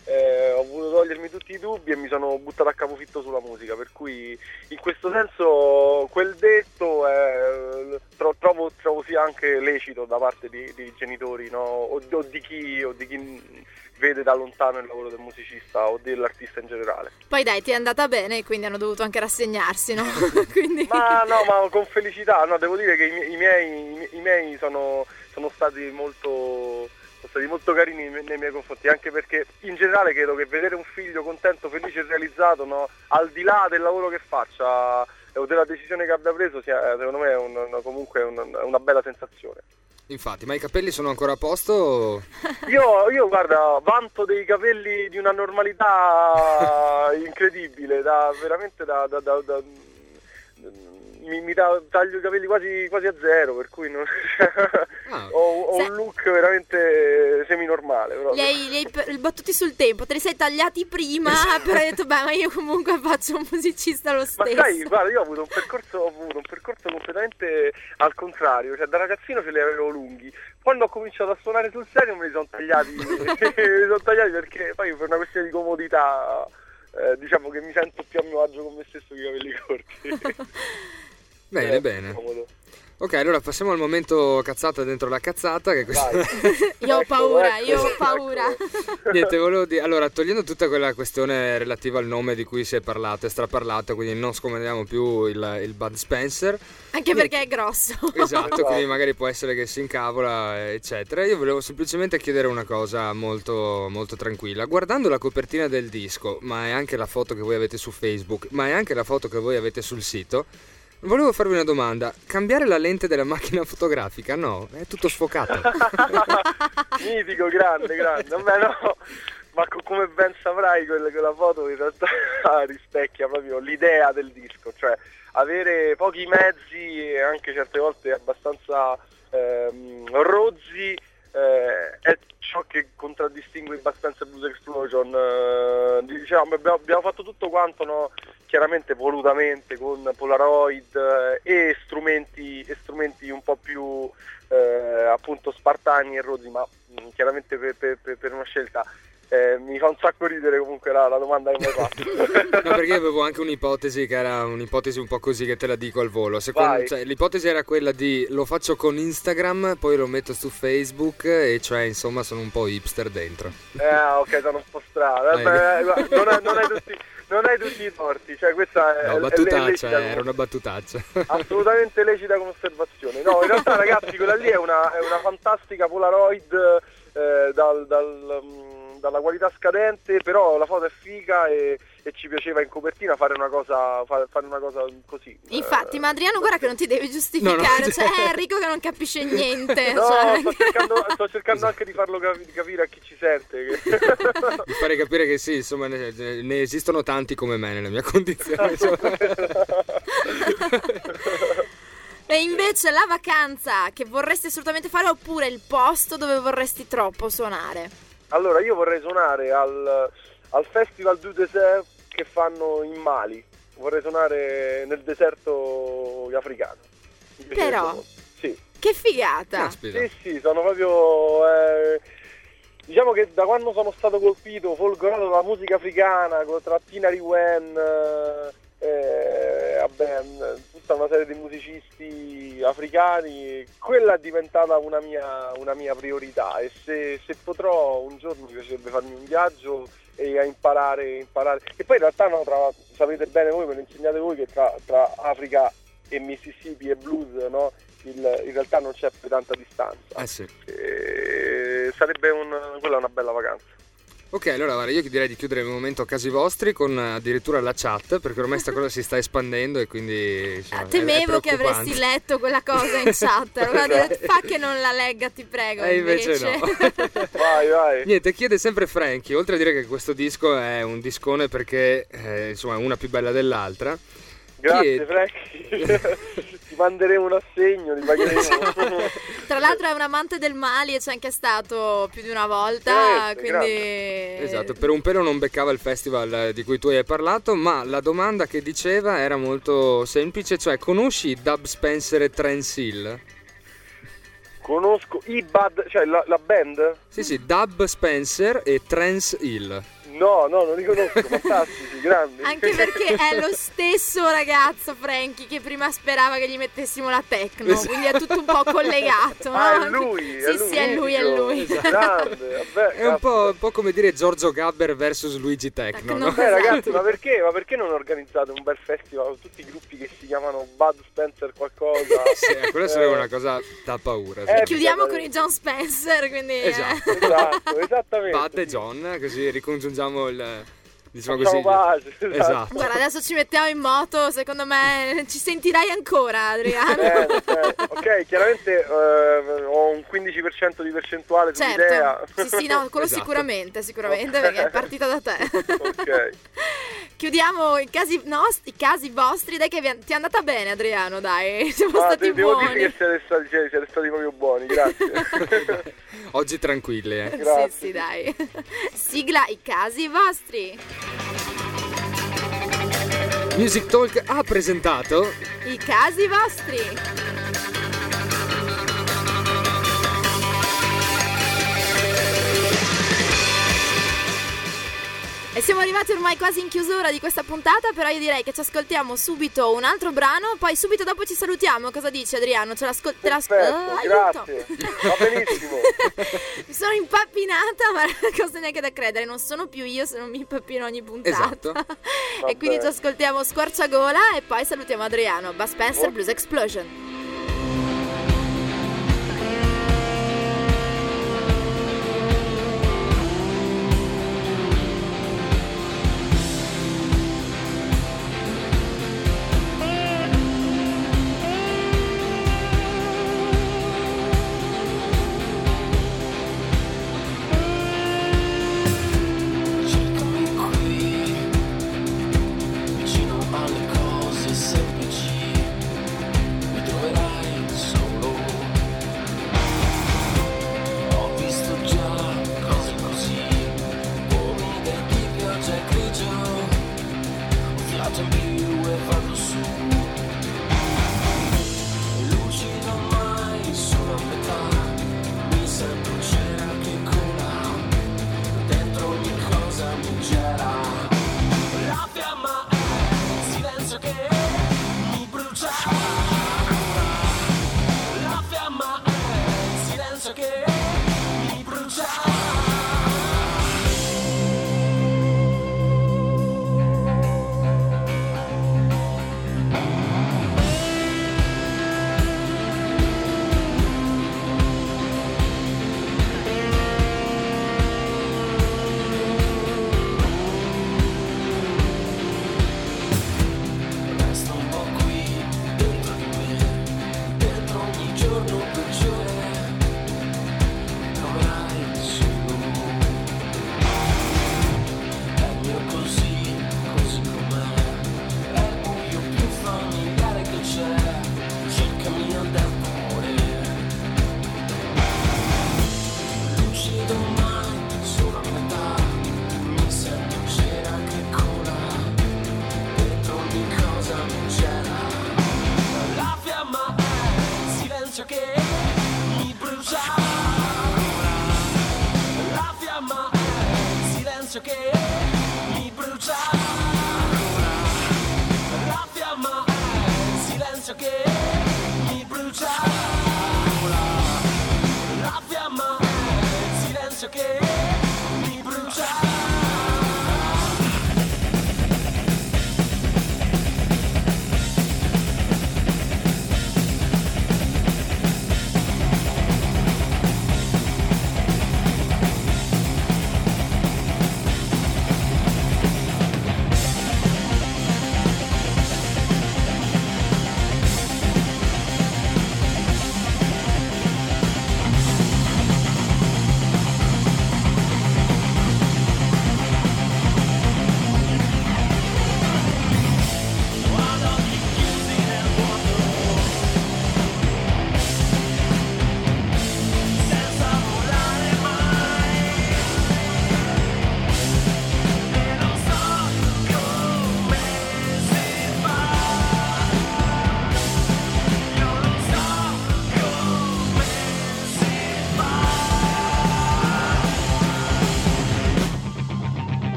eh, ho voluto togliermi tutti i dubbi e mi sono buttato a capofitto sulla musica, per cui in questo senso quel detto eh, tro- trovo, trovo sia anche lecito da parte di- dei genitori, no? o, o di chi o di chi vede da lontano il lavoro del musicista o dell'artista in generale. Poi dai, ti è andata bene e quindi hanno dovuto anche rassegnarsi, no? Quindi... Ma no, ma con felicità, no, devo dire che i, mie- i miei, i miei sono, sono stati molto sono stati molto carini nei miei confronti, anche perché in generale credo che vedere un figlio contento, felice e realizzato, no, al di là del lavoro che faccia o della decisione che abbia preso, sia, secondo me è un, un, comunque un, una bella sensazione. Infatti, ma i capelli sono ancora a posto? Io, io guarda, vanto dei capelli di una normalità incredibile, da veramente da, da, da, da mi, mi taglio i capelli quasi, quasi a zero, per cui non, ah. ho, ho un look veramente semi-normale. Li hai, li hai battuti sul tempo, te li sei tagliati prima, però hai detto beh, ma io comunque faccio un musicista lo stesso. Ma sai, guarda, io ho avuto un percorso, ho avuto un percorso completamente al contrario, cioè da ragazzino ce li avevo lunghi, quando ho cominciato a suonare sul serio me li sono tagliati, me li sono tagliati perché poi per una questione di comodità, eh, diciamo che mi sento più a mio agio con me stesso che i capelli corti. Bene, eh, bene. Comodo. Ok, allora passiamo al momento cazzata dentro la cazzata. Che questa... io ho paura, io ho paura. Niente, volevo dire, allora, togliendo tutta quella questione relativa al nome di cui si è parlato e straparlato, quindi non scomandiamo più il, il Bud Spencer. Anche perché è grosso. Esatto, quindi magari può essere che si incavola, eccetera. Io volevo semplicemente chiedere una cosa molto, molto tranquilla. Guardando la copertina del disco, ma è anche la foto che voi avete su Facebook, ma è anche la foto che voi avete sul sito, volevo farvi una domanda. Cambiare la lente della macchina fotografica? No, è tutto sfocato. Mitico, grande, grande. Vabbè, no, ma co- come ben saprai quella, quella foto in realtà rispecchia proprio l'idea del disco, cioè avere pochi mezzi e anche certe volte abbastanza ehm, rozzi eh, è ciò che contraddistingue Bud Spencer Blues Explosion. Eh, diciamo, abbiamo, abbiamo fatto tutto quanto, no? Chiaramente volutamente con Polaroid eh, e strumenti e strumenti un po' più eh, appunto spartani e rozzi, ma mh, chiaramente per, per, per una scelta. Eh, mi fa un sacco ridere comunque la, la domanda che mi hai fatto. No, perché avevo anche un'ipotesi che era un'ipotesi un po' così, che te la dico al volo. Secondo, cioè, l'ipotesi era quella di lo faccio con Instagram, poi lo metto su Facebook, e cioè insomma sono un po' hipster dentro. Eh ok, sono un po' strano. Eh, beh, non, hai, non, hai tutti, non hai tutti i torti, cioè questa è, no, battutaccia, è lecita, era una battutaccia. Assolutamente lecita come osservazione. No, in realtà ragazzi, quella lì è una, è una fantastica Polaroid eh, dal... dal um, dalla qualità scadente, però la foto è figa e, e ci piaceva in copertina fare una cosa fare, fare una cosa così. Infatti, eh, ma Adriano guarda che non ti devi giustificare, no, no. Cioè è Enrico che non capisce niente. No, cioè... sto cercando, sto cercando anche di farlo cap- di capire a chi ci sente. Che... di fare capire che sì, insomma, ne, ne esistono tanti come me nella mia condizione. E invece la vacanza che vorresti assolutamente fare, oppure il posto dove vorresti troppo suonare? Allora, io vorrei suonare al, al Festival du Désert che fanno in Mali. Vorrei suonare nel deserto africano. Però? Sì. Che figata! Caspita. Sì, sì, sono proprio... Eh, diciamo che da quando sono stato colpito, folgorato dalla musica africana, tra Tinari Wen, eh, vabbè, tutta una serie di musicisti africani, quella è diventata una mia, una mia priorità, e se, se potrò un giorno mi piacerebbe farmi un viaggio e a imparare, imparare. E poi in realtà no, tra, sapete bene voi, me lo insegnate voi, che tra, tra Africa e Mississippi e blues, no, il, in realtà non c'è più tanta distanza. Eh sì. E sarebbe un, quella una bella vacanza. Ok, allora guarda, io direi di chiudere il momento a casi vostri con addirittura la chat, perché ormai sta cosa si sta espandendo e quindi insomma, temevo è, è che avresti letto quella cosa in chat. Allora dire, fa che non la legga, ti prego. E invece, invece no. Vai, vai. Niente, chiede sempre Frankie, oltre a dire che questo disco è un discone perché eh, insomma è una più bella dell'altra. Grazie Frankie, ti manderemo un assegno, ti pagheremo. Tra l'altro è un amante del Mali e c'è anche stato più di una volta, eh, quindi... Grazie. Esatto, per un pelo non beccava il festival di cui tu hai parlato, ma la domanda che diceva era molto semplice, cioè conosci Dub Spencer e Trance Hill? Conosco i Bad, cioè la, la band? Sì, sì, Dub Spencer e Trance Hill. No, no, non li conosco, fantastici, grandi. Anche perché è lo stesso ragazzo, Frankie, che prima sperava che gli mettessimo la techno, Esatto. quindi è tutto un po' collegato. Ah, no? è lui, Sì, è lui, sì, è lui, è lui. Esatto. Grande, vabbè, È un po', un po' come dire Giorgio Gabber versus Luigi Tecno, no? Beh, ragazzi, ma perché, ma perché non organizzate un bel festival con tutti i gruppi che si chiamano Bud Spencer qualcosa? Sì, quello sarebbe Eh, una cosa da paura. Eh, E chiudiamo bisogna- con i John Spencer, quindi... eh. Esatto. Esatto, esattamente. Bud e John, così ricongiungiamo il... diciamo Facciamo così. pace, esatto. Esatto. Guarda, adesso ci mettiamo in moto, secondo me ci sentirai ancora, Adriano. Bene, bene. Ok, chiaramente eh, ho un quindici per cento di percentuale sull'idea. Certo, sì, sì, no, quello Esatto. sicuramente, sicuramente, perché è partita da te. Ok. Chiudiamo i casi nostri, i casi vostri, dai che vi- ti è andata bene, Adriano, dai, siamo Ah, stati de- devo buoni. dirvi che siete stati, cioè, siete stati proprio buoni, grazie. Oggi tranquilli, eh. Grazie. Sì, sì, dai. Sigla i casi vostri. Music Talk ha presentato I casi vostri. E siamo arrivati ormai quasi in chiusura di questa puntata, però io direi che ci ascoltiamo subito un altro brano, poi subito dopo ci salutiamo. Cosa dici, Adriano? Ce l'ascol- te l'ascol- Perfetto, Ah, aiuto. grazie. Va benissimo. Mi sono impappinata, ma non cosa neanche da credere, non sono più io se non mi impappino ogni puntata. Esatto. E quindi ci bene. ascoltiamo Squarciagola e poi salutiamo Adriano. Bud Spencer, Oh. Blues Explosion. Cercami qui, vicino alle cose semplici, mi troverai solo. Ho visto già cose così, umide di pioggia e grigio, un fiato in più e vado su. Lucido mai sono a metà, mi sento cera che cola, dentro ogni cosa mi gela. La fiamma è il silenzio che mi brucia. La fiamma è il silenzio che mi brucia. Resta un po' qui dentro di me, dentro ogni giorno peggiore, troverai solo. È mio così, così com'è, è il buio più familiare che c'è, cercami andamore. Lucido mai, solo a metà, mi sento cera che cola, dentro ogni cosa mi gela. La fiamma è il silenzio che mi brucia. La fiamma è il silenzio che mi brucia. La fiamma è il silenzio che mi brucia. La fiamma è il silenzio che mi brucia.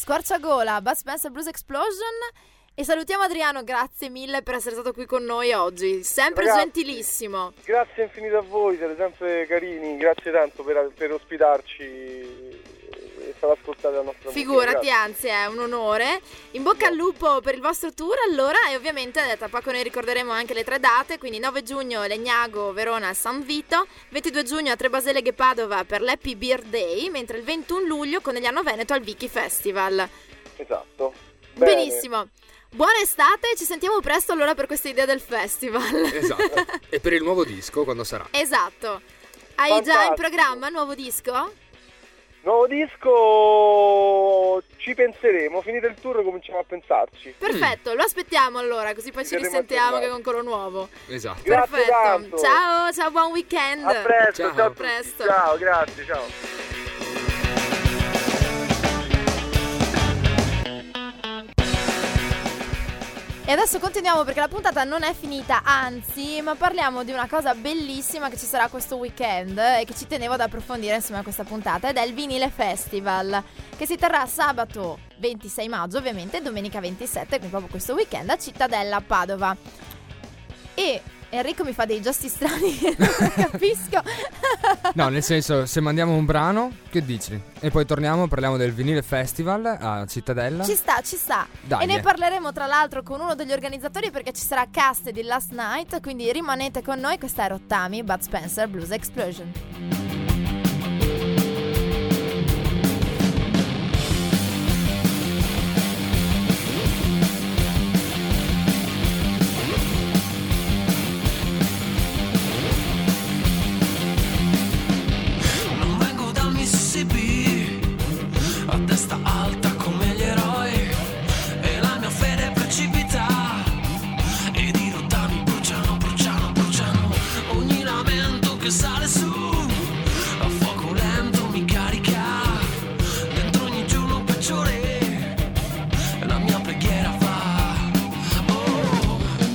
Squarciagola, Bud Spencer Blues Explosion. E salutiamo Adriano, grazie mille per essere stato qui con noi oggi, sempre Ragazzi, gentilissimo. Grazie infinito a voi, siete sempre carini, grazie tanto per, per ospitarci e far ascoltare la nostra Figurati, musica. anzi è un onore. In bocca al lupo per il vostro tour allora, e ovviamente tra poco noi ricorderemo anche le tre date, quindi nove giugno Legnago, Verona, San Vito, ventidue giugno a Trebaseleghe, Padova per l'Happy Beer Day, mentre il ventuno luglio Conegliano Veneto al Vicky Festival. Esatto. Bene. Benissimo. Buona estate, ci sentiamo presto allora per questa idea del festival. Esatto. E per il nuovo disco quando sarà? Esatto. Hai Fantastico. già in programma nuovo disco? Nuovo disco, ci penseremo, finito il tour cominciamo a pensarci. Perfetto, lo aspettiamo allora, così poi ci Vedremo risentiamo se che va. con quello nuovo. Esatto. Grazie Perfetto. tanto. Ciao, ciao, buon weekend. A presto, Ciao. ciao, a A tutti. presto. Ciao, grazie, ciao. E adesso continuiamo perché la puntata non è finita, anzi, ma parliamo di una cosa bellissima che ci sarà questo weekend e che ci tenevo ad approfondire insieme a questa puntata, ed è il Vinile Festival, che si terrà sabato ventisei maggio ovviamente e domenica ventisette, quindi proprio questo weekend a Cittadella a Padova. E Enrico mi fa dei gesti strani che non capisco. No, nel senso, se mandiamo un brano, che dici? E poi torniamo, parliamo del Vinile Festival a Cittadella. Ci sta, ci sta. Dai. E ne parleremo tra l'altro con uno degli organizzatori perché ci sarà cast di Last Night, quindi rimanete con noi. Questa è Rottami, Bud Spencer Blues Explosion. Non vengo dal Mississippi, a testa alta come gli eroi, e la mia fede precipita, ed i rottami bruciano, bruciano, bruciano, ogni lamento che sale su, a fuoco lento mi carica, dentro ogni giorno peggiore, la mia preghiera va. Oh.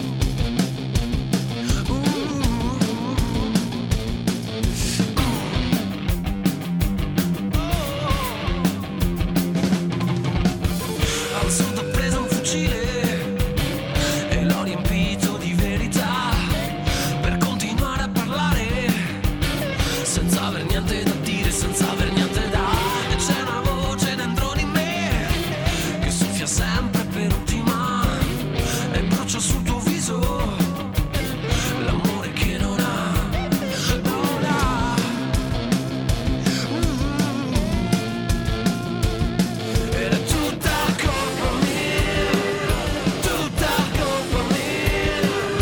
Al sud ho preso un fucile e l'ho riempito di verità per continuare a parlare senza aver niente da dire, senza aver niente da. E c'è una voce dentro di me che soffia sempre per ultima e brucia sul tuo viso l'amore che non ha, non ha. Ed è tutta colpa mia, tutta colpa mia.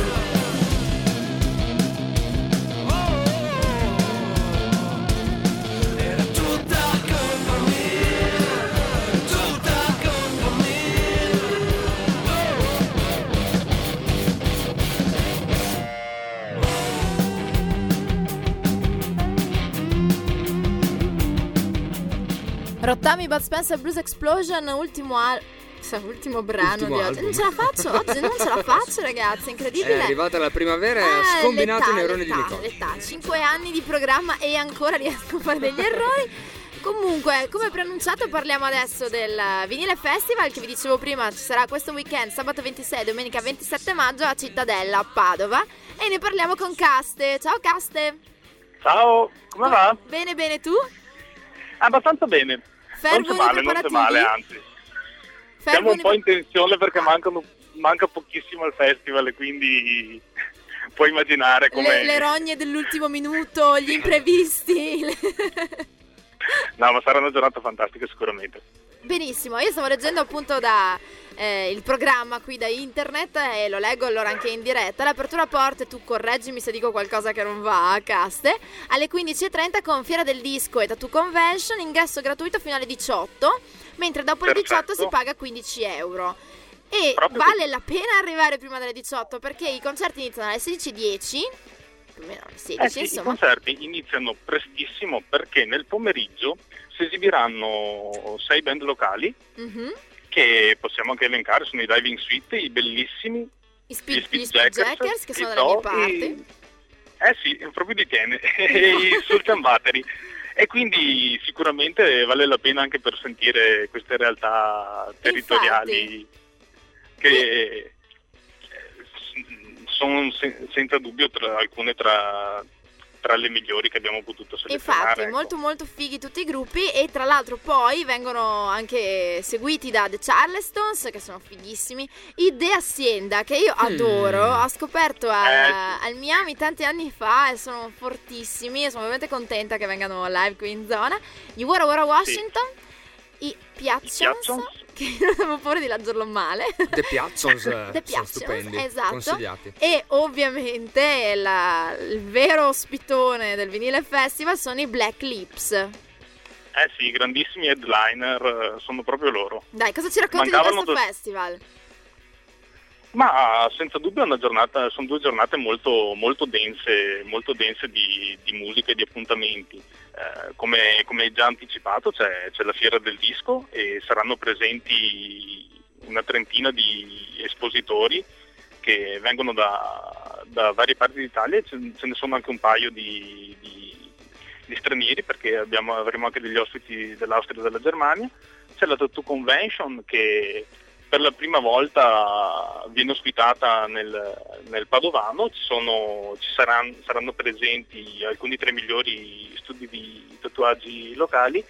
Oh, ed è tutta colpa mia, tutta colpa mia. Rottami, Bud Spencer Blues Explosion, ultimo al... cioè, ultimo brano Ultimo di oggi. album. Non ce la faccio, oggi non ce la faccio ragazzi, incredibile. È arrivata la primavera e ha Eh, scombinato l'età, i neuroni l'età, di Nicole. l'età. Cinque anni di programma e ancora riesco a fare degli errori. Comunque, come preannunciato, parliamo adesso del Vinile Festival che vi dicevo prima ci sarà questo weekend, sabato ventisei, domenica ventisette maggio a Cittadella, a Padova, e ne parliamo con Caste. Ciao Caste. Ciao, come va? Bene, bene, tu? Abbastanza bene. Fermo non c'è male, non c'è male, anzi. Siamo un po' in tensione perché mancano, manca pochissimo al festival e quindi puoi immaginare come... le, le rogne dell'ultimo minuto, gli imprevisti. No, ma sarà una giornata fantastica sicuramente. Benissimo, io stavo leggendo appunto da eh, il programma qui da internet e lo leggo allora anche in diretta. L'apertura porte, tu correggimi se dico qualcosa che non va, Caste, alle quindici e trenta con Fiera del Disco e Tattoo Convention, ingresso gratuito fino alle diciotto, mentre dopo le Perfetto. diciotto si paga quindici euro. E Proprio vale così. la pena arrivare prima delle diciotto perché i concerti iniziano alle sedici e dieci, più o meno alle Eh sedici sì, i insomma. concerti iniziano prestissimo perché nel pomeriggio si esibiranno sei band locali Mhm. che possiamo anche elencare, sono i Diving Suite, i bellissimi, I Speed, gli Speed gli Speed Jackers, Jackers che i sono dalle mie Zoo, parti. i- Eh sì, proprio di tiene, e i Sultan Battery. E quindi sicuramente vale la pena anche per sentire queste realtà territoriali. Infatti. Che sono sen- senza dubbio tra alcune tra, tra le migliori che abbiamo potuto selezionare. Infatti, ecco. molto molto fighi tutti i gruppi, e tra l'altro poi vengono anche seguiti da The Charlestons, che sono fighissimi, i The Hacienda, che io adoro, ho scoperto al, Eh. al Miami tanti anni fa e sono fortissimi e sono veramente contenta che vengano live qui in zona. Gli Wara Wara Washington, i Piazzons, Piazzons. che non avevo paura di leggerlo male. The Piazzons, The sono Piazzons, stupendi, esatto. consigliati. E ovviamente la- il vero ospitone del Vinile Festival sono i Black Lips. Eh sì, grandissimi headliner, eh, sono proprio loro. Dai, cosa ci racconti Mancavano di questo do- festival? Ma senza dubbio è una giornata, sono due giornate molto, molto dense, molto dense di, di musica e di appuntamenti. Eh, come, come già anticipato c'è, c'è la fiera del disco e saranno presenti una trentina di espositori che vengono da, da varie parti d'Italia, e ce, ce ne sono anche un paio di, di, di stranieri, perché abbiamo, avremo anche degli ospiti dell'Austria e della Germania. C'è la Tattoo Convention che per la prima volta viene ospitata nel, nel Padovano, ci, sono, ci saranno, saranno presenti alcuni tra i migliori studi di tatuaggi locali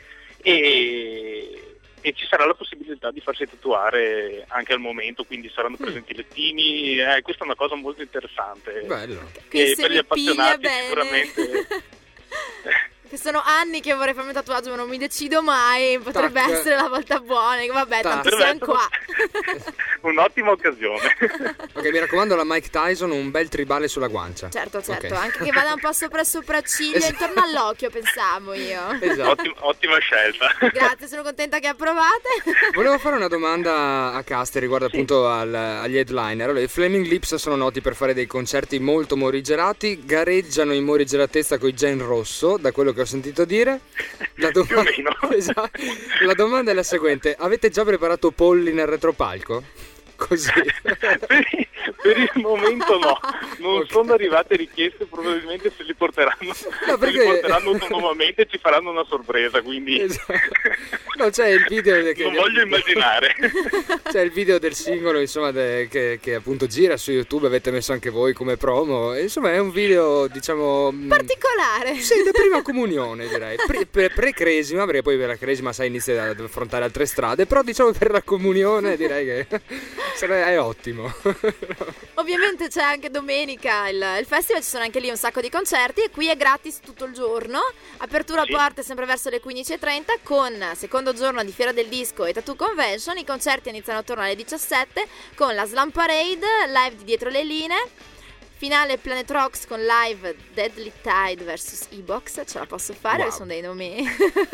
e, e ci sarà la possibilità di farsi tatuare anche al momento, quindi saranno presenti lettini, eh, questa è una cosa molto interessante. Bello. Che E se per gli li piglia appassionati bene. sicuramente... Che sono anni che vorrei farmi un tatuaggio ma non mi decido mai. Potrebbe Tac. essere la volta buona. Dico, vabbè, Tac. tanto siamo qua. Un'ottima occasione. Ok, mi raccomando, la Mike Tyson, un bel tribale sulla guancia. Certo, certo, Ok. anche che vada un po' sopra il sopracciglia, Esatto. intorno all'occhio, pensavo io. Esatto. Ottima, ottima scelta. Grazie, sono contenta che approvate. Volevo fare una domanda a Caster riguardo appunto al- agli headliner. Allora, i Flaming Lips sono noti per fare dei concerti molto morigerati, gareggiano in morigeratezza con i Gen Rosso, da quello che ho sentito dire. La Più o domanda, meno. Esatto. La domanda è la seguente: avete già preparato polli nel retropalco? Così. per, per il momento no, non Ok. sono arrivate richieste, probabilmente se li porteranno, No, perché- se li porteranno autonomamente e ci faranno una sorpresa, quindi Esatto. No, c'è il video che non voglio immaginare. C'è il video del singolo, insomma, de- che, che appunto gira su YouTube, avete messo anche voi come promo. E, insomma, è un video, diciamo, mh, Particolare. sì, da prima comunione, direi. Pre- pre- Pre-cresima, perché poi per la cresima, sai, inizia ad affrontare altre strade. Però, diciamo, per la comunione, direi che sarà- è ottimo. Ovviamente c'è anche domenica il, il festival, ci sono anche lì un sacco di concerti e qui è gratis tutto il giorno. Apertura Sì. porte sempre verso le quindici e trenta con secondo giorno di Fiera del Disco e Tattoo Convention. I concerti iniziano attorno alle diciassette con la Slam Parade, live di Dietro le Linee. Finale Planet Rocks con live Deadly Tide versus E-Box, ce la posso fare, Wow. sono dei nomi.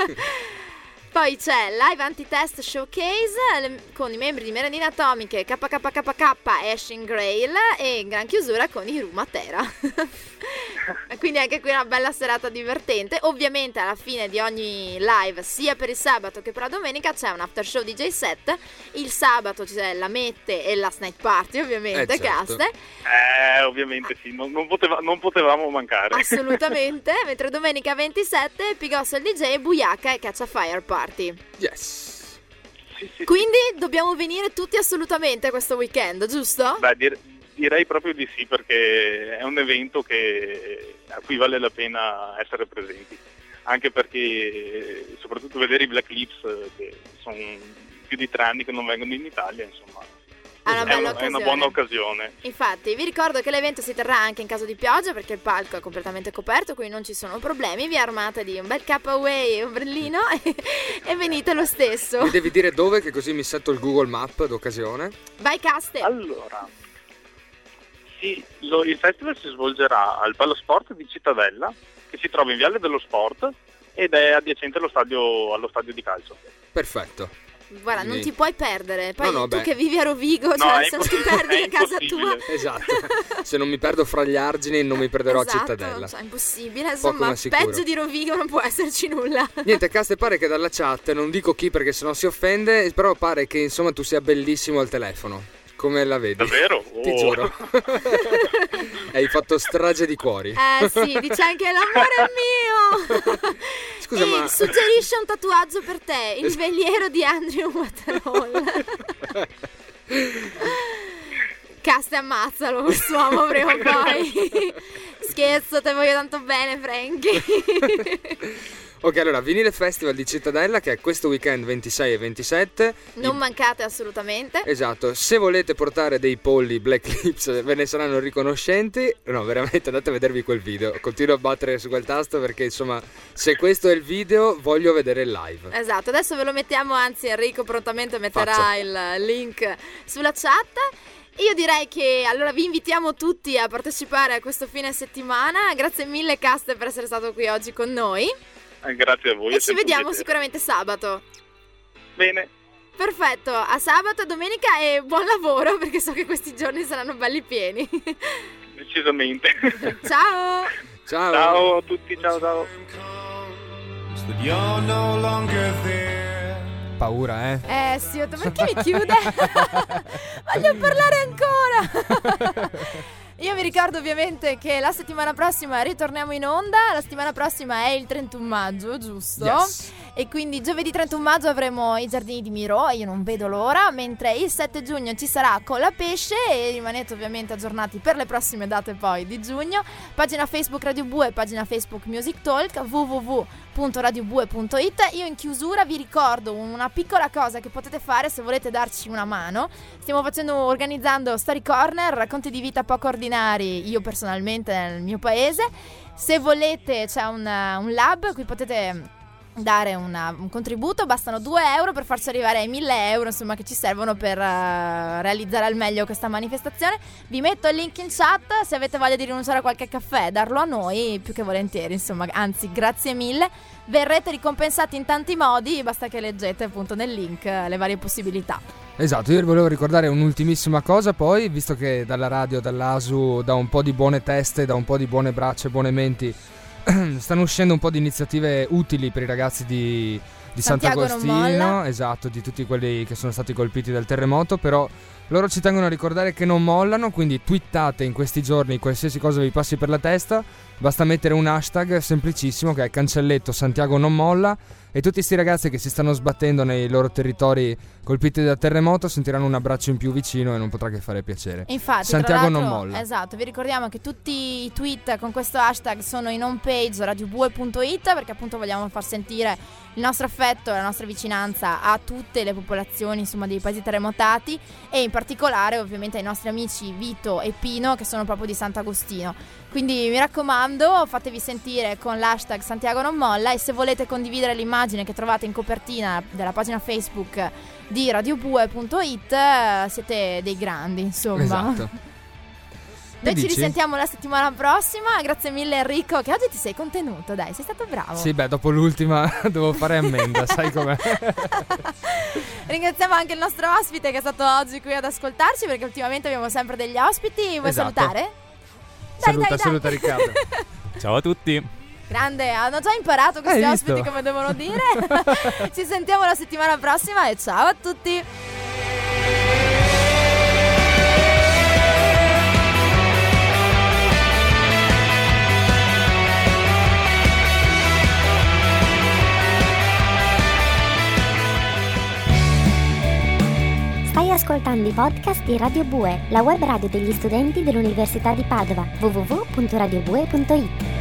Poi c'è Live Anti-Test Showcase le- con i membri di Merendine Atomiche, K K K K e Ashen Grail, e in gran chiusura con i Rumatera. Quindi anche qui una bella serata divertente. Ovviamente alla fine di ogni live, sia per il sabato che per la domenica, c'è un after show D J set. Il sabato c'è la Mette e la Snack Party, ovviamente, Eh, certo. Caste. Eh, ovviamente sì, non, non, poteva- non potevamo mancare. Assolutamente. Mentre domenica ventisette Pigosso il D J, Buyaka e Catch a Fire Party. Yes. Sì, sì. Quindi dobbiamo venire tutti assolutamente questo weekend, giusto? Beh, dir- direi proprio di sì, perché è un evento che, a cui vale la pena essere presenti, anche perché soprattutto vedere i Black Lips, eh, che sono più di tre anni che non vengono in Italia, insomma, È una è, bella una, è occasione. una buona occasione. Infatti, vi ricordo che l'evento si terrà anche in caso di pioggia perché il palco è completamente coperto, quindi non ci sono problemi. Vi armate di un bel K-Away e ombrellino e, e venite lo stesso. Mi devi dire dove, che così mi setto il Google Map d'occasione. Vai, Caste. Allora, sì, lo- il festival si svolgerà al Palasport di Cittadella, che si trova in Viale dello Sport ed è adiacente allo stadio, allo stadio di calcio. Perfetto. Guarda, non Quindi- ti puoi perdere. Poi No, no, tu beh. che vivi a Rovigo, No, cioè è se non ti impossibile, perdi è a casa tua. impossibile. Esatto. Se non mi perdo fra gli argini, non mi perderò Esatto, a Cittadella. cioè, impossibile, Poco insomma, ma sicuro. peggio di Rovigo non può esserci nulla. Niente, Caste, pare che dalla chat, non dico chi perché sennò si offende, però pare che insomma tu sia bellissimo al telefono. Come la vedi? Davvero? Ti Oh. giuro. Hai fatto strage di cuori. Eh sì, dice anche l'amore è mio. Scusa, E suggerisce un tatuaggio per te, il veliero di Andrew Waterhall. Cast, ammazzalo quest'uomo prima o poi. Scherzo, te voglio tanto bene, Frankie. Ok, allora, Vinile Festival di Cittadella, che è questo weekend ventisei e ventisette. Non I... mancate assolutamente. Esatto, se volete portare dei polli Black Lips ve ne saranno riconoscenti. No, veramente andate a vedervi quel video. Continuo a battere su quel tasto perché insomma, se questo è il video, voglio vedere il live. Esatto, adesso ve lo mettiamo, anzi Enrico prontamente metterà Faccia. il link sulla chat. Io direi che allora vi invitiamo tutti a partecipare a questo fine settimana. Grazie mille Cast per essere stato qui oggi con noi. Eh, grazie a voi. E ci vediamo sicuramente sabato. Bene. Perfetto, a sabato e domenica e buon lavoro perché so che questi giorni saranno belli pieni. Decisamente. Ciao. Ciao. Ciao a tutti, ciao ciao. Paura, eh? Eh sì, ho detto, perché mi chiude? Voglio parlare ancora. Io vi ricordo ovviamente che la settimana prossima ritorniamo in onda. La settimana prossima è il trentuno maggio, giusto? Yes. E quindi giovedì trentuno maggio avremo i giardini di Miro, io non vedo l'ora. Mentre il sette giugno ci sarà Con la Pesce. E rimanete ovviamente aggiornati per le prossime date poi di giugno. Pagina Facebook Radio Bue, pagina Facebook Music Talk, w w w punto radio bue punto it. Io in chiusura vi ricordo una piccola cosa che potete fare se volete darci una mano. Stiamo facendo, organizzando Story Corner, racconti di vita poco ordinari, io personalmente nel mio paese. Se volete c'è un, un lab a cui potete dare una, un contributo, bastano due euro per farci arrivare ai mille euro, insomma, che ci servono per uh, realizzare al meglio questa manifestazione. Vi metto il link in chat, se avete voglia di rinunciare a qualche caffè, darlo a noi, più che volentieri, insomma, anzi, grazie mille. Verrete ricompensati in tanti modi, basta che leggete appunto nel link le varie possibilità. Esatto, io volevo ricordare un'ultimissima cosa poi, visto che dalla radio, dall'A S U, da un po' di buone teste, da un po' di buone braccia e buone menti stanno uscendo un po' di iniziative utili per i ragazzi di, di Sant'Agostino, esatto, di tutti quelli che sono stati colpiti dal terremoto, però loro ci tengono a ricordare che non mollano, quindi twittate in questi giorni qualsiasi cosa vi passi per la testa, basta mettere un hashtag semplicissimo che è cancelletto Santiago non molla e tutti sti ragazzi che si stanno sbattendo nei loro territori colpiti dal terremoto sentiranno un abbraccio in più vicino e non potrà che fare piacere. Infatti, Santiago tra l'altro, non molla. Esatto, vi ricordiamo che tutti i tweet con questo hashtag sono in home page radio bue punto it, perché appunto vogliamo far sentire il nostro affetto e la nostra vicinanza a tutte le popolazioni, insomma, dei paesi terremotati e in particolare ovviamente ai nostri amici Vito e Pino che sono proprio di Sant'Agostino. Quindi mi raccomando, fatevi sentire con l'hashtag Santiago non molla e se volete condividere l'immagine che trovate in copertina della pagina Facebook di radio bue punto it siete dei grandi, insomma. Esatto. Noi ci dici? risentiamo la settimana prossima. Grazie mille Enrico, che oggi ti sei contenuto, dai, sei stato bravo. Sì, beh, dopo l'ultima devo fare ammenda, sai com'è. Ringraziamo anche il nostro ospite che è stato oggi qui ad ascoltarci, perché ultimamente abbiamo sempre degli ospiti. Vuoi Esatto. salutare? Dai, Saluta, dai, dai. saluta Riccardo. Ciao a tutti. Grande, hanno già imparato questi Hai ospiti visto? come devono dire. Ci sentiamo la settimana prossima e ciao a tutti. Stai ascoltando i podcast di Radio Bue, la web radio degli studenti dell'Università di Padova. w w w punto radio bue punto it